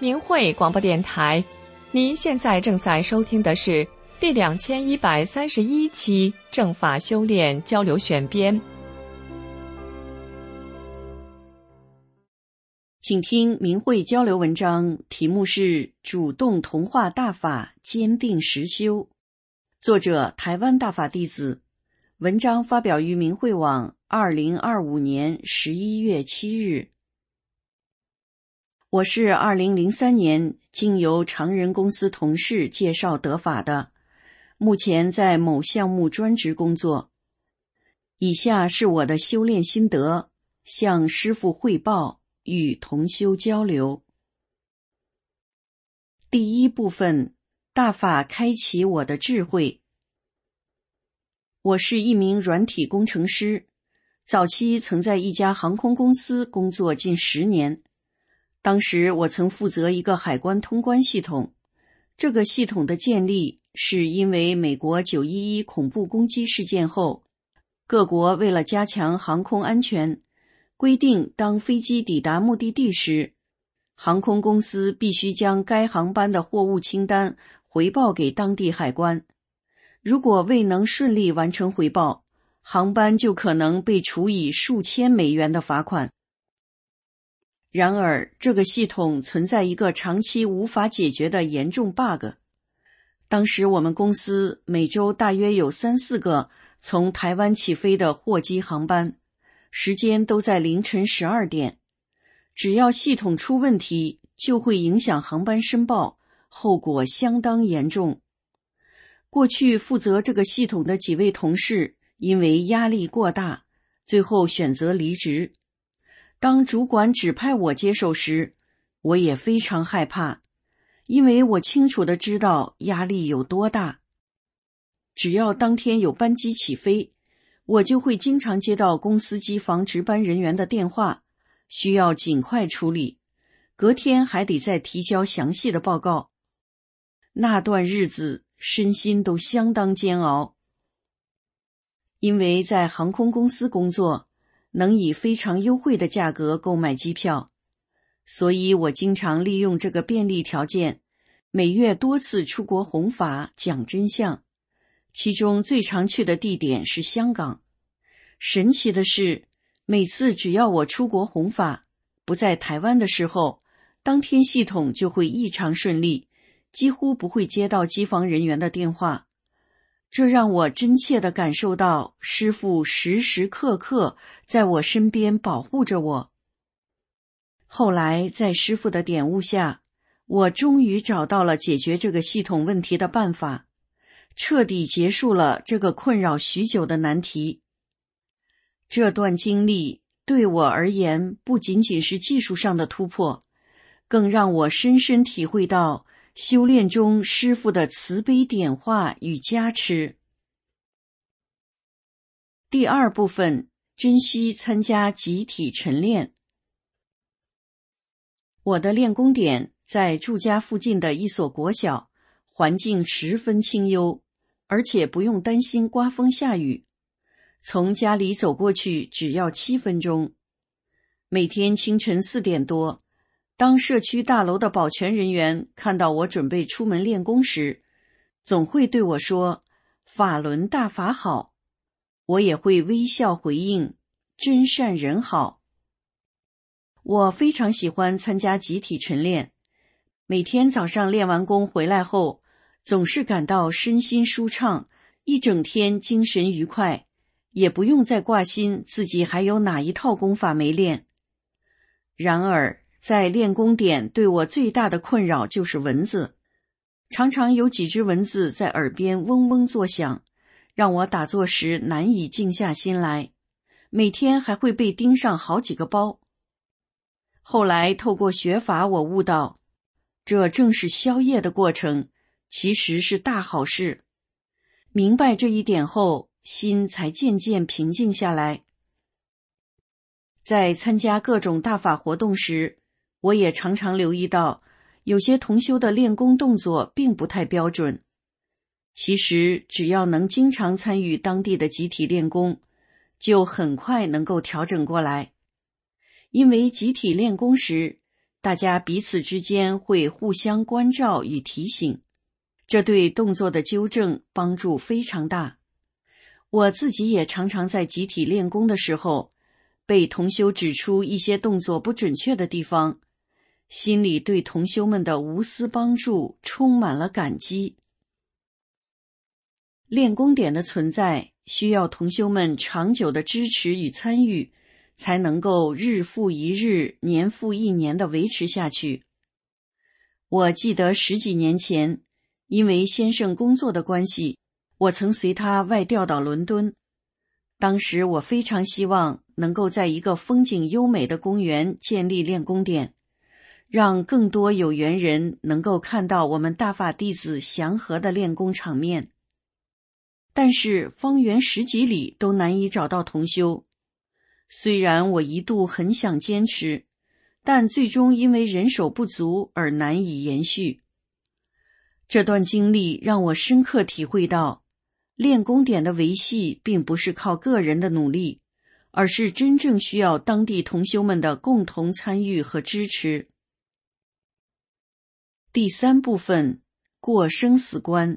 明慧广播电台，您现在正在收听的是第2131期正法修炼交流选编。 请听明慧交流文章，题目是主动同化大法，坚定实修，作者台湾大法弟子，文章发表于明慧网2025年11月7日。我是2003年经由常人公司同事介绍得法的，目前在某项目专职工作。以下是我的修炼心得，向师父汇报，与同修交流。第一部分，大法开启我的智慧。我是一名软体工程师，早期曾在一家航空公司工作近10年。当时我曾负责一个海关通关系统，这个系统的建立是因为美国911恐怖攻击事件后，各国为了加强航空安全，规定当飞机抵达目的地时，航空公司必须将该航班的货物清单回报给当地海关。如果未能顺利完成回报，航班就可能被处以数千美元的罚款。然而，这个系统存在一个长期无法解决的严重 bug。当时我们公司每周大约有3-4个从台湾起飞的货机航班，时间都在凌晨12点。只要系统出问题，就会影响航班申报，后果相当严重。过去负责这个系统的几位同事因为压力过大，最后选择离职。当主管指派我接手时，我也非常害怕，因为我清楚地知道压力有多大。只要当天有班机起飞，我就会经常接到公司机房值班人员的电话，需要尽快处理，隔天还得再提交详细的报告。那段日子身心都相当煎熬。因为在航空公司工作，能以非常优惠的价格购买机票，所以我经常利用这个便利条件，每月多次出国弘法讲真相。其中最常去的地点是香港。神奇的是，每次只要我出国弘法，不在台湾的时候，当天系统就会异常顺利，几乎不会接到机房人员的电话。这让我真切地感受到师父时时刻刻在我身边保护着我。后来在师父的点悟下，我终于找到了解决这个系统问题的办法，彻底结束了这个困扰许久的难题。这段经历对我而言不仅仅是技术上的突破，更让我深深体会到修炼中师父的慈悲点化与加持。第二部分，珍惜参加集体晨练。我的练功点在住家附近的一所国小，环境十分清幽，而且不用担心刮风下雨。从家里走过去只要7分钟。每天清晨4点多，当社区大楼的保全人员看到我准备出门练功时，总会对我说：“法轮大法好。”我也会微笑回应：“真善人好。”我非常喜欢参加集体晨练，每天早上练完功回来后，总是感到身心舒畅，一整天精神愉快，也不用再挂心自己还有哪一套功法没练。然而，在练功点对我最大的困扰就是蚊子，常常有几只蚊子在耳边嗡嗡作响，让我打坐时难以静下心来，每天还会被叮上好几个包。后来透过学法，我悟到，这正是消业的过程，其实是大好事。明白这一点后，心才渐渐平静下来。在参加各种大法活动时，我也常常留意到，有些同修的练功动作并不太标准。其实，只要能经常参与当地的集体练功，就很快能够调整过来。因为集体练功时， 大家彼此之间会互相关照与提醒，这对动作的纠正帮助非常大。我自己也常常在集体练功的时候，被同修指出一些动作不准确的地方，心里对同修们的无私帮助充满了感激。练功点的存在需要同修们长久的支持与参与，才能够日复一日、年复一年地维持下去。我记得10几年前，因为先生工作的关系，我曾随他外调到伦敦。当时我非常希望能够在一个风景优美的公园建立练功点，让更多有缘人能够看到我们大法弟子祥和的练功场面。但是方圆10几里都难以找到同修。虽然我一度很想坚持，但最终因为人手不足而难以延续。这段经历让我深刻体会到，练功点的维系并不是靠个人的努力，而是真正需要当地同修们的共同参与和支持。第3部分，过生死关。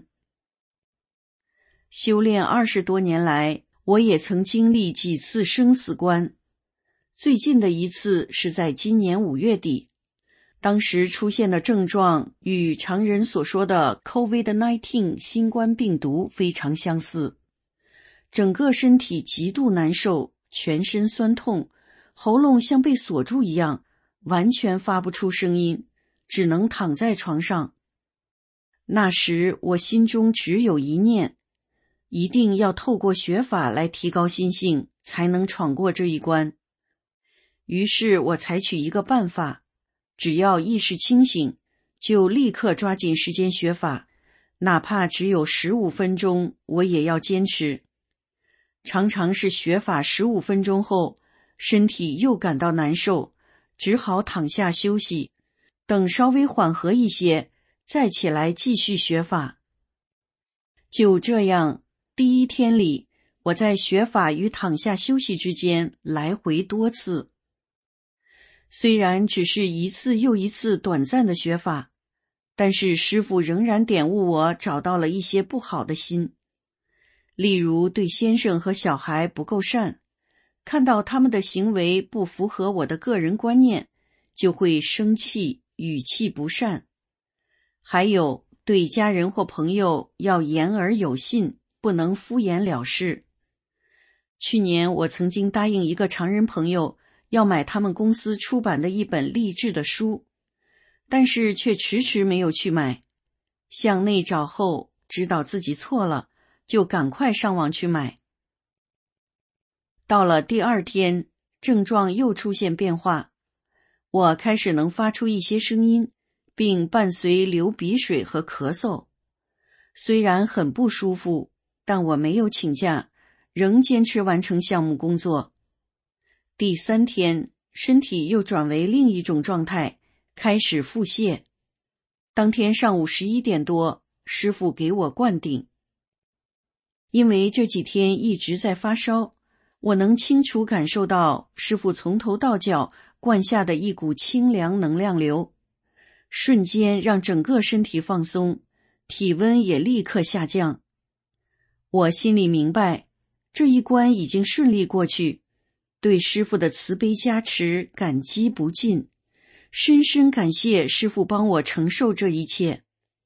修炼20多年来，我也曾经历几次生死关。最近的一次是在今年5月底，当时出现的症状与常人所说的 COVID-19 新冠病毒非常相似，整个身体极度难受，全身酸痛，喉咙像被锁住一样，完全发不出声音，只能躺在床上。那时我心中只有一念，一定要透过学法来提高心性，才能闯过这一关。于是我采取一个办法，只要意识清醒，就立刻抓紧时间学法，哪怕只有15分钟，我也要坚持。常常是学法15分钟后，身体又感到难受，只好躺下休息，等稍微缓和一些，再起来继续学法。就这样，第1天里，我在学法与躺下休息之间来回多次。虽然只是一次又一次短暂的学法，但是师父仍然点悟我找到了一些不好的心，例如对先生和小孩不够善，看到他们的行为不符合我的个人观念，就会生气，语气不善。还有对家人或朋友要言而有信，不能敷衍了事。去年我曾经答应一个常人朋友要买他们公司出版的一本励志的书，但是却迟迟没有去买。向内找后，知道自己错了，就赶快上网去买。到了第2天，症状又出现变化，我开始能发出一些声音，并伴随流鼻水和咳嗽。虽然很不舒服，但我没有请假，仍坚持完成项目工作。第3天，身体又转为另一种状态，开始腹泻。当天上午11点多，师父给我灌顶。因为这几天一直在发烧，我能清楚感受到师父从头到脚灌下的一股清凉能量流，瞬间让整个身体放松，体温也立刻下降。我心里明白，这一关已经顺利过去，对师父的慈悲加持感激不尽，深深感谢师父帮我承受这一切。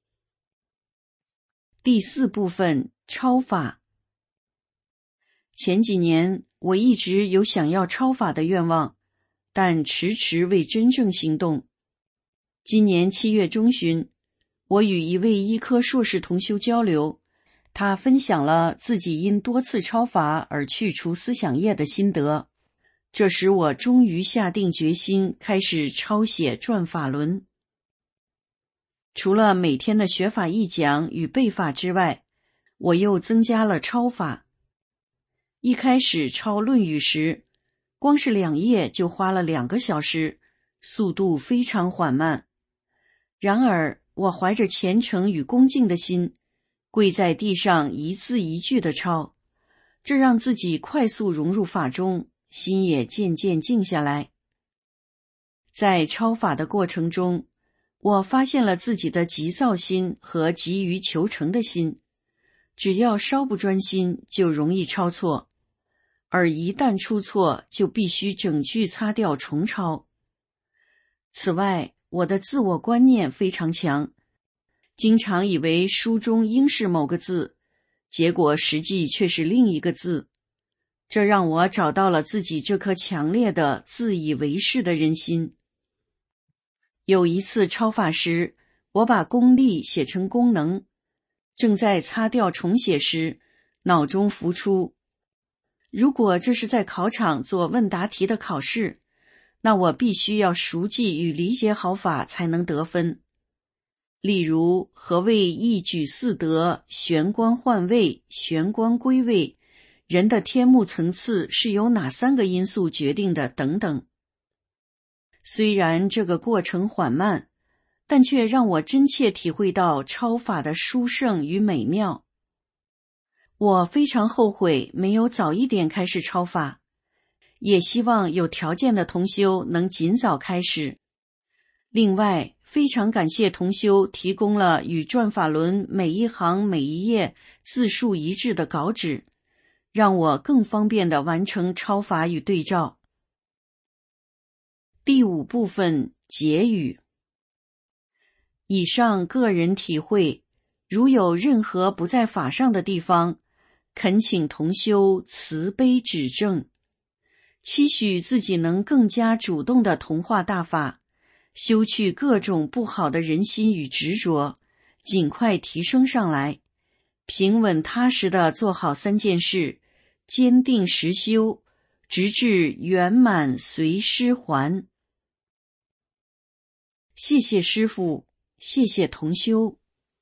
第4部分，超法。前几年我一直有想要超法的愿望，但迟迟未真正行动。今年7月中旬，我与一位医科硕士同修交流，他分享了自己因多次超法而去除思想业的心得，这使我终于下定决心开始抄写转法轮。除了每天的学法译讲与背法之外，我又增加了抄法。一开始抄《论语》时，光是2页就花了2个小时，速度非常缓慢。然而，我怀着虔诚与恭敬的心，跪在地上一字一句地抄，这让自己快速融入法中，心也渐渐静下来。 在超法的过程中，我发现了自己的急躁心和急于求成的心，只要稍不专心就容易抄错，而一旦出错就必须整句擦掉重抄。此外，我的自我观念非常强，经常以为书中应是某个字，结果实际却是另一个字，这让我找到了自己这颗强烈的自以为是的人心。有一次抄法时，我把功利写成功能，正在擦掉重写时，脑中浮出，如果这是在考场做问答题的考试，那我必须要熟记与理解好法才能得分。例如，何谓一举四得、玄关换位、玄关归位，人的天目层次是由哪3个因素决定的等等。虽然这个过程缓慢，但却让我真切体会到抄法的殊胜与美妙。我非常后悔没有早一点开始抄法，也希望有条件的同修能尽早开始。另外，非常感谢同修提供了与转法轮每一行每一页字数一致的稿纸，让我更方便地完成抄法与对照。第5部分结语。以上个人体会，如有任何不在法上的地方，恳请同修慈悲指正，期许自己能更加主动地同化大法，修去各种不好的人心与执着，尽快提升上来，平稳踏实地做好3件事，坚定实修，直至圆满随师还。谢谢师父，谢谢同修。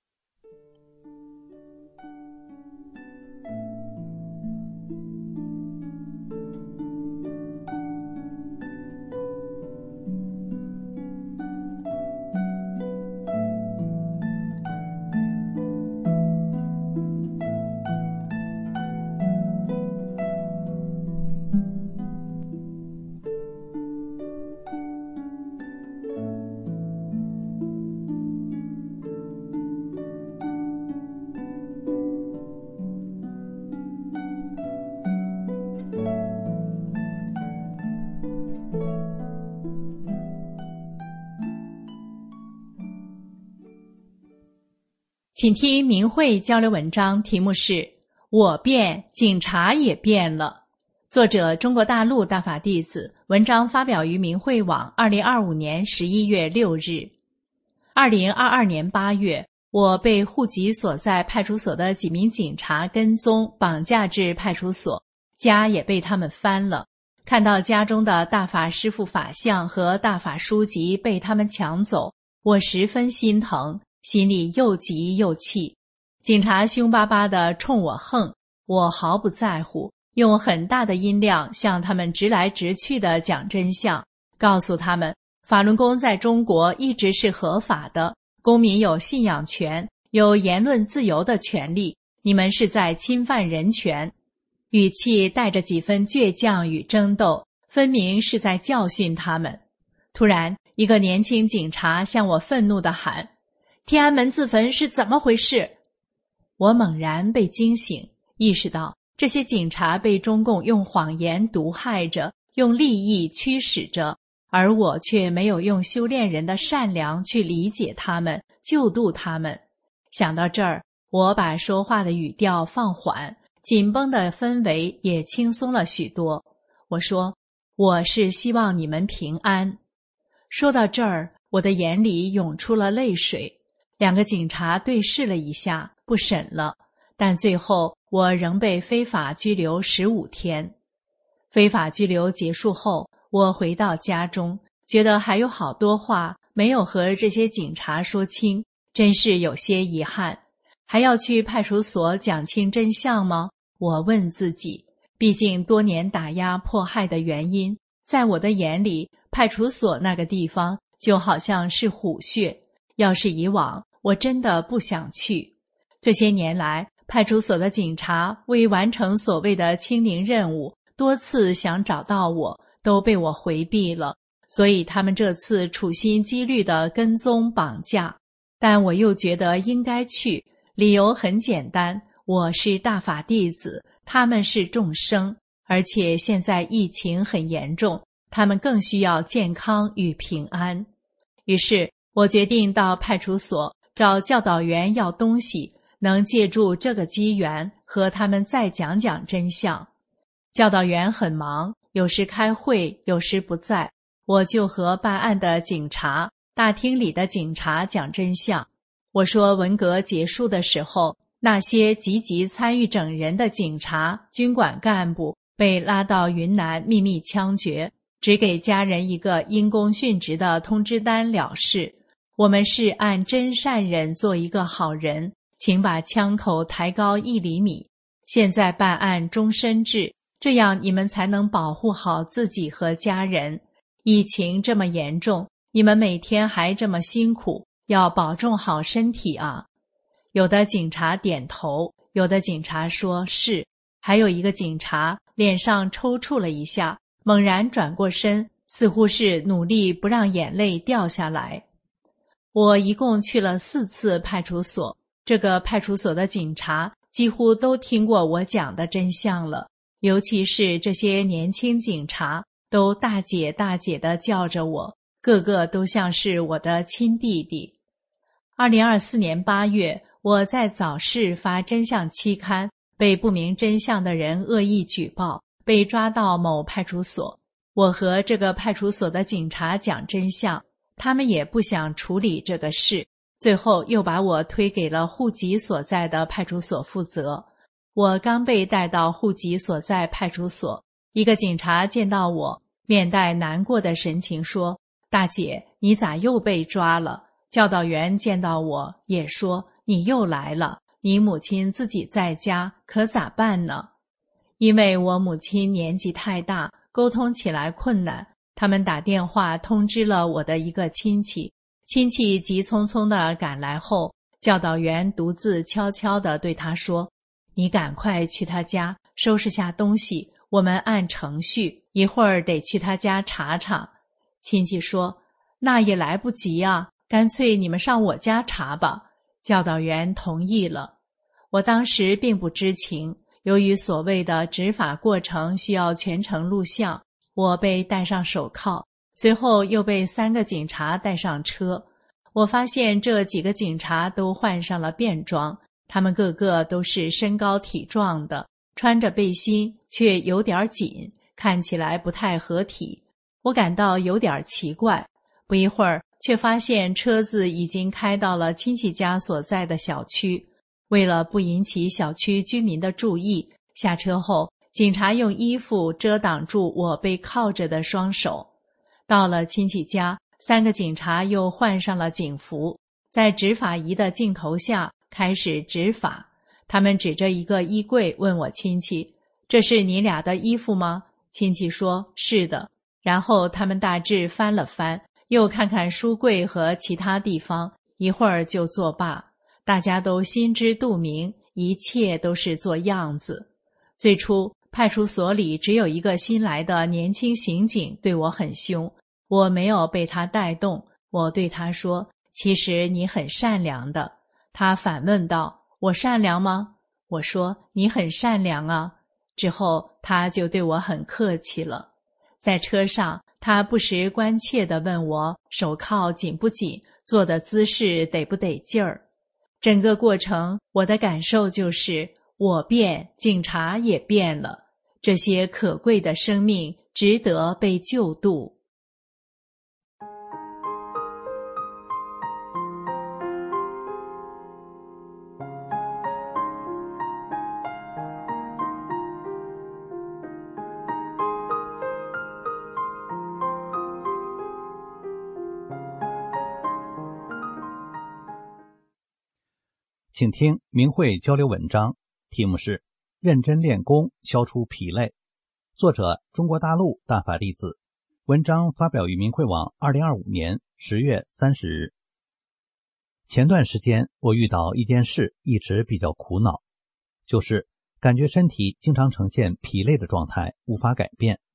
请听明慧交流文章，题目是我变，警察也变了。作者中国大陆大法弟子，文章发表于明慧网2025年11月6日。2022年8月，我被户籍所在派出所的几名警察跟踪绑架至派出所，家也被他们翻了。看到家中的大法师父法像和大法书籍被他们抢走，我十分心疼，心里又急又气。警察凶巴巴地冲我横，我毫不在乎，用很大的音量向他们直来直去地讲真相，告诉他们法轮功在中国一直是合法的，公民有信仰权，有言论自由的权利，你们是在侵犯人权。语气带着几分倔强与争斗，分明是在教训他们。突然，一个年轻警察向我愤怒地喊：天安门自焚是怎么回事？我猛然被惊醒，意识到这些警察被中共用谎言毒害着，用利益驱使着，而我却没有用修炼人的善良去理解他们，救度他们。想到这儿，我把说话的语调放缓，紧绷的氛围也轻松了许多。我说：我是希望你们平安。说到这儿，我的眼里涌出了泪水。2个警察对视了一下，不审了，但最后我仍被非法拘留15天。非法拘留结束后，我回到家中，觉得还有好多话没有和这些警察说清，真是有些遗憾。还要去派出所讲清真相吗？我问自己，毕竟多年打压迫害的原因，在我的眼里，派出所那个地方就好像是虎穴，要是以往，我真的不想去。这些年来，派出所的警察为完成所谓的清零任务，多次想找到我，都被我回避了， 所以他们这次处心积虑地跟踪绑架。但我又觉得应该去，理由很简单，我是大法弟子，他们是众生，而且现在疫情很严重，他们更需要健康与平安。于是我决定到派出所找教导员要东西，能借助这个机缘和他们再讲讲真相。教导员很忙，有时开会，有时不在，我就和办案的警察、大厅里的警察讲真相。我说文革结束的时候，那些积极参与整人的警察、军管干部被拉到云南秘密枪决，只给家人一个因公殉职的通知单了事。我们是按真善忍做一个好人，请把枪口抬高1厘米。现在办案终身制，这样你们才能保护好自己和家人。疫情这么严重，你们每天还这么辛苦，要保重好身体啊。有的警察点头，有的警察说是，还有一个警察脸上抽搐了一下，猛然转过身，似乎是努力不让眼泪掉下来。我一共去了4次派出所，这个派出所的警察几乎都听过我讲的真相了，尤其是这些年轻警察，都大姐大姐地叫着我，个个都像是我的亲弟弟。2024年8月，我在早市发真相期刊，被不明真相的人恶意举报，被抓到某派出所。我和这个派出所的警察讲真相，他们也不想处理这个事，最后又把我推给了户籍所在的派出所负责。我刚被带到户籍所在派出所，一个警察见到我，面带难过的神情说：“大姐，你咋又被抓了？”教导员见到我也说：“你又来了，你母亲自己在家，可咋办呢？”因为我母亲年纪太大，沟通起来困难，他们打电话通知了我的一个亲戚。亲戚急匆匆地赶来后，教导员独自悄悄地对他说：“你赶快去他家收拾下东西，我们按程序，一会儿得去他家查查。”亲戚说：“那也来不及啊，干脆你们上我家查吧。”教导员同意了。我当时并不知情，由于所谓的执法过程需要全程录像，我被戴上手铐，随后又被3个警察带上车。我发现这几个警察都换上了便装，他们个个都是身高体壮的，穿着背心却有点紧，看起来不太合体。我感到有点奇怪，不一会儿却发现车子已经开到了亲戚家所在的小区。为了不引起小区居民的注意，下车后警察用衣服遮挡住我被铐着的双手。到了亲戚家，3个警察又换上了警服，在执法仪的镜头下开始执法。他们指着一个衣柜问我亲戚：“这是你俩的衣服吗？”亲戚说：“是的。”然后他们大致翻了翻，又看看书柜和其他地方，一会儿就作罢。大家都心知肚明，一切都是做样子。最初派出所里只有一个新来的年轻刑警对我很凶，我没有被他带动。我对他说：“其实你很善良的。”他反问道：“我善良吗？”我说：“你很善良啊。”之后他就对我很客气了。在车上，他不时关切地问我手铐紧不紧，坐的姿势得不得劲儿。整个过程，我的感受就是我变，警察也变了。这些可贵的生命值得被救度。 请听明慧交流文章，题目是认真练功消除疲累，作者中国大陆大法弟子，文章发表于明慧网2025年10月30日。前段时间我遇到一件事一直比较苦恼，就是感觉身体经常呈现疲累的状态，无法改变。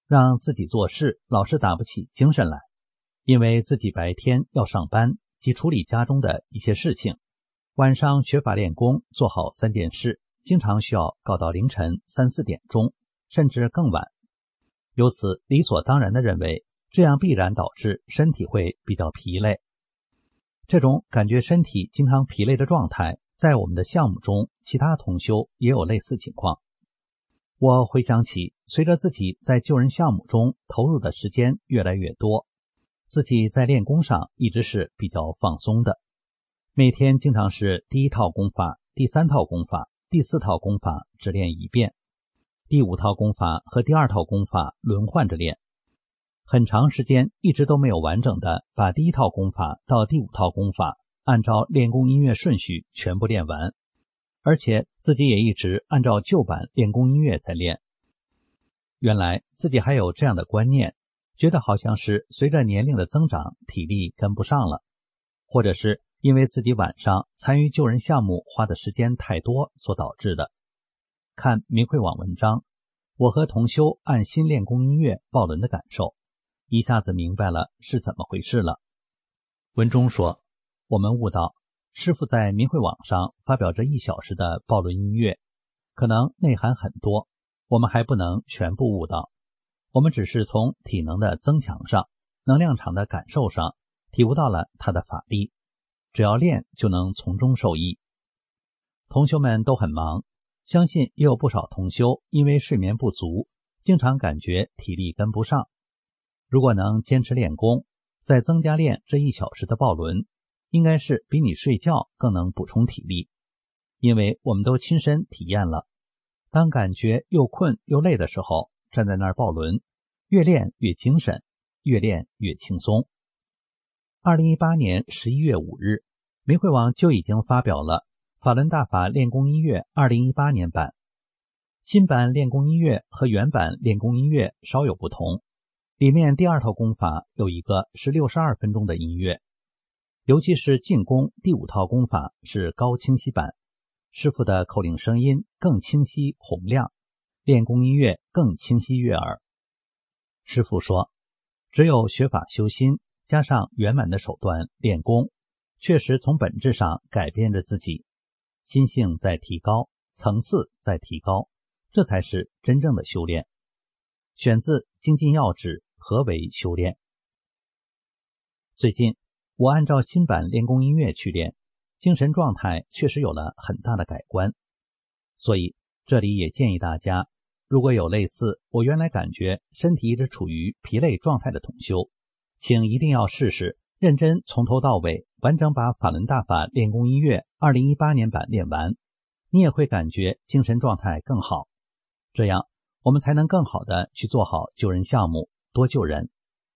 让自己做事老是打不起精神来，因为自己白天要上班及处理家中的一些事情，晚上学法练功做好3件事，经常需要搞到凌晨3、4点钟，甚至更晚。由此理所当然地认为，这样必然导致身体会比较疲累。这种感觉身体经常疲累的状态，在我们的项目中，其他同修也有类似情况。我回想起，随着自己在救人项目中投入的时间越来越多，自己在练功上一直是比较放松的，每天经常是第1套功法、第3套功法、第4套功法只练1遍，第5套功法和第2套功法轮换着练。很长时间一直都没有完整的把第1套功法到第5套功法按照练功音乐顺序全部练完，而且自己也一直按照旧版练功音乐在练。原来自己还有这样的观念，觉得好像是随着年龄的增长，体力跟不上了，或者是因为自己晚上参与救人项目花的时间太多所导致的。看明慧网文章，我和同修按新练功音乐报轮的感受，一下子明白了是怎么回事了。文中说，我们悟到师父在明慧网上发表这1小时的报轮音乐，可能内涵很多，我们还不能全部悟到，我们只是从体能的增强上、能量场的感受上体悟到了它的法力，只要练就能从中受益。同修们都很忙，相信也有不少同修因为睡眠不足，经常感觉体力跟不上。如果能坚持练功，再增加练这1小时的报轮，应该是比你睡觉更能补充体力。因为我们都亲身体验了，当感觉又困又累的时候，站在那儿报轮，越练越精神，越练越轻松。2018年11月5日，明慧网就已经发表了法轮大法练功音乐2018年版。新版练功音乐和原版练功音乐稍有不同，里面第2套功法有一个是62分钟的音乐，尤其是进功第5套功法是高清晰版，师父的口令声音更清晰洪亮，练功音乐更清晰悦耳。师父说，只有学法修心，加上圆满的手段练功，确实从本质上改变着自己，心性在提高，层次在提高，这才是真正的修炼。选自精进要旨，何为修炼？最近我按照新版练功音乐去练，精神状态确实有了很大的改观。所以这里也建议大家，如果有类似我原来感觉身体一直处于疲累状态的同修，请一定要试试认真从头到尾完整把法轮大法练功音乐2018年版练完，你也会感觉精神状态更好。这样我们才能更好的去做好救人项目，多救人。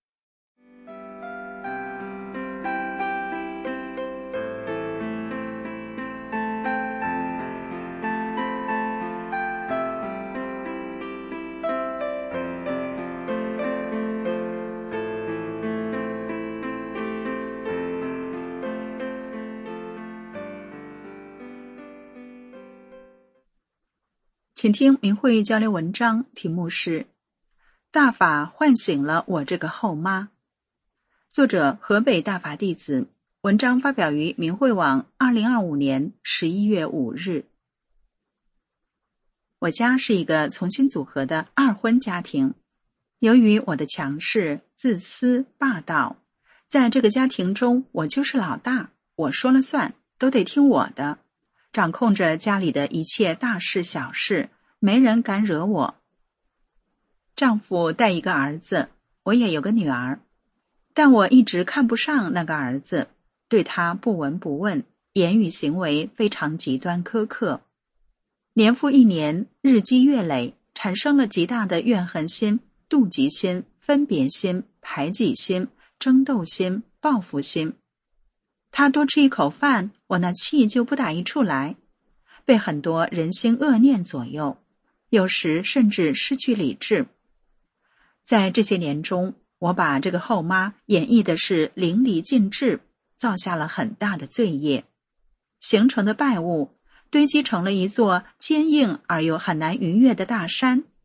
请听明慧交流文章，题目是大法唤醒了我这个后妈。作者河北大法弟子，文章发表于明慧网2025年11月5日。我家是一个重新组合的2婚家庭，由于我的强势、自私、霸道，在这个家庭中我就是老大，我说了算，都得听我的，掌控着家里的一切大事小事，没人敢惹我。丈夫带一个儿子，我也有个女儿，但我一直看不上那个儿子，对他不闻不问，言语行为非常极端苛刻。年复一年，日积月累，产生了极大的怨恨心、妒忌心、分别心、排挤心、争斗心、报复心。他多吃一口饭，我那气就不打一处来，被很多人心恶念左右，有时甚至失去理智。在这些年中，我把这个后妈演绎的是淋漓尽致，造下了很大的罪业，形成的败物堆积成了一座坚硬而又很难逾越的大山，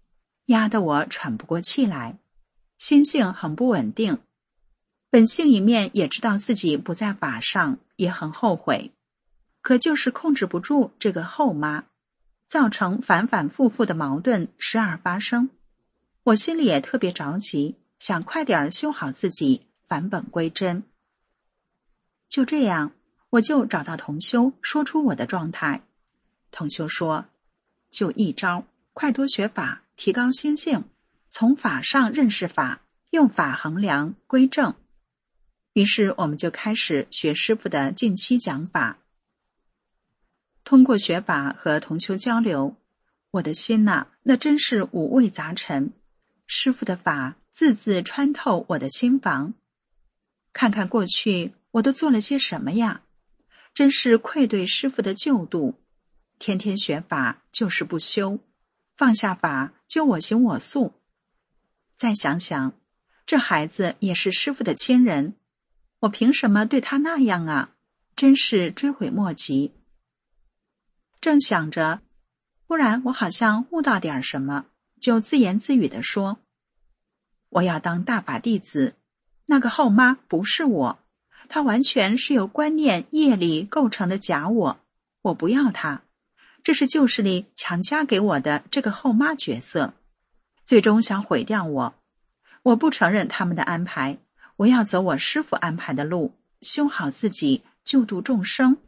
压得我喘不过气来，心性很不稳定。本性一面也知道自己不在法上，也很后悔，可就是控制不住这个后妈，造成反反复复的矛盾时而发生。我心里也特别着急，想快点修好自己，返本归真。就这样，我就找到同修，说出我的状态。同修说，就一招，快多学法，提高心性，从法上认识法，用法衡量归正。于是我们就开始学师父的近期讲法。通过学法和同修交流，我的心呐，那真是五味杂陈。师父的法字字穿透我的心房。看看过去我都做了些什么呀？真是愧对师父的救度。天天学法就是不修，放下法就我行我素。再想想，这孩子也是师父的亲人，我凭什么对他那样啊？真是追悔莫及。正想着，忽然我好像悟到点什么，就自言自语地说，我要当大法弟子，那个后妈不是我，她完全是由观念业力构成的假我，我不要她，这是旧势力强加给我的这个后妈角色，最终想毁掉我。我不承认他们的安排，我要走我师父安排的路，修好自己，救度众生。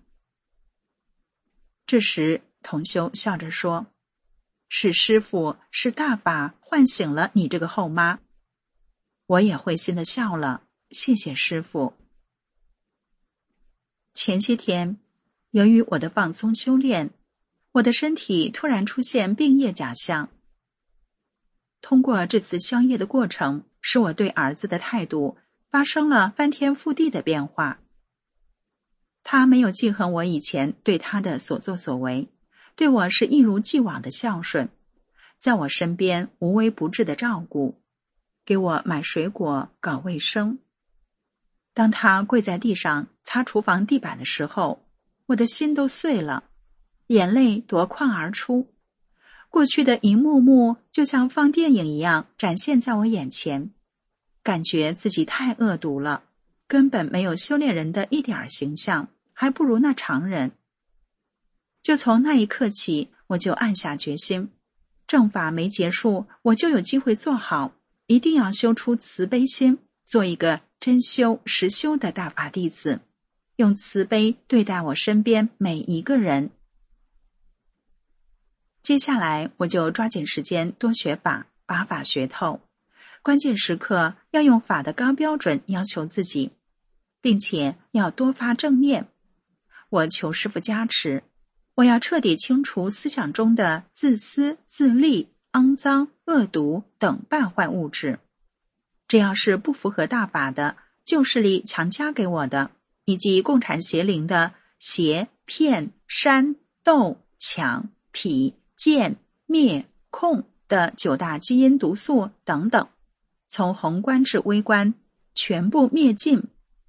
这时同修笑着说，是师父，是大法唤醒了你这个后妈。我也会心的笑了，谢谢师父。前些天，由于我的放松修炼，我的身体突然出现病业假象。通过这次消业的过程，使我对儿子的态度发生了翻天覆地的变化。他没有记恨我以前对他的所作所为，对我是一如既往的孝顺，在我身边无微不至的照顾，给我买水果，搞卫生。当他跪在地上擦厨房地板的时候，我的心都碎了，眼泪夺眶而出。过去的一幕幕就像放电影一样展现在我眼前，感觉自己太恶毒了，根本没有修炼人的一点形象，还不如那常人。就从那一刻起，我就暗下决心，正法没结束，我就有机会做好，一定要修出慈悲心，做一个真修实修的大法弟子，用慈悲对待我身边每一个人。接下来我就抓紧时间多学法，把法学透，关键时刻要用法的高标准要求自己，并且要多发正念。我求师父加持，我要彻底清除思想中的自私、自利、肮脏、恶毒等败坏物质。只要是不符合大法的，旧势力强加给我的，以及共产邪灵的邪、骗、煽、斗、抢、痞、见、灭、控的9大基因毒素等等，从宏观至微观全部灭尽。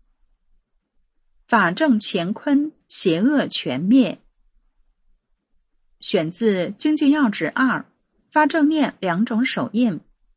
法正乾坤，邪恶全灭。选自《精进要旨2》，发正念2种手印。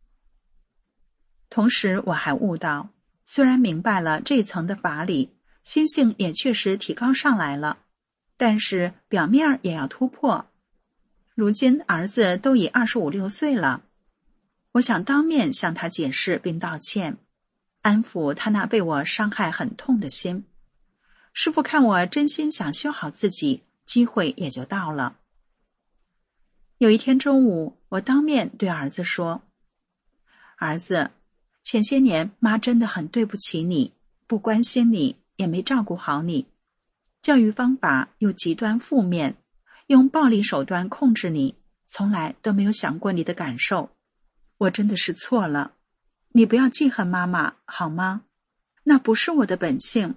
同时我还悟到，虽然明白了这层的法理，心性也确实提高上来了，但是表面也要突破。如今儿子都已25、26岁了，我想当面向他解释并道歉，安抚他那被我伤害很痛的心。师父看我真心想修好自己，机会也就到了。有一天中午，我当面对儿子说，儿子，前些年妈真的很对不起你，不关心你，也没照顾好你，教育方法又极端负面，用暴力手段控制你，从来都没有想过你的感受，我真的是错了，你不要记恨妈妈好吗？那不是我的本性。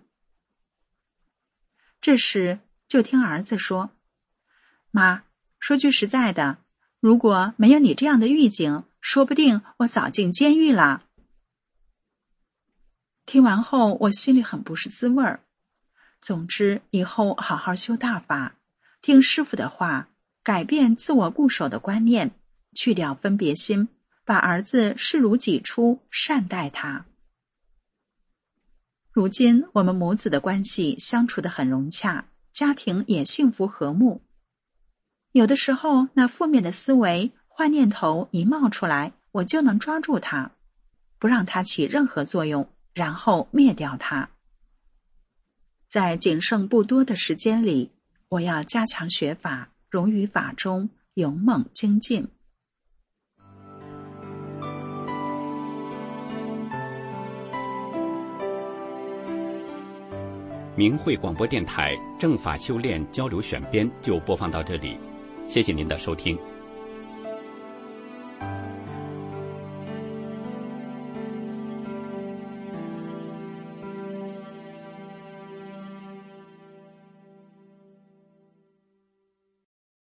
这时就听儿子说，妈，说句实在的，如果没有你这样的预警，说不定我早进监狱了。听完后我心里很不是滋味儿。总之以后好好修大法，听师父的话，改变自我固守的观念，去掉分别心， 把儿子视如己出，善待他。如今我们母子的关系相处得很融洽，家庭也幸福和睦。有的时候那负面的思维、坏念头一冒出来，我就能抓住它，不让它起任何作用，然后灭掉它。在仅剩不多的时间里，我要加强学法，融于法中，勇猛精进。 明慧广播电台正法修炼交流选编就播放到这里，谢谢您的收听。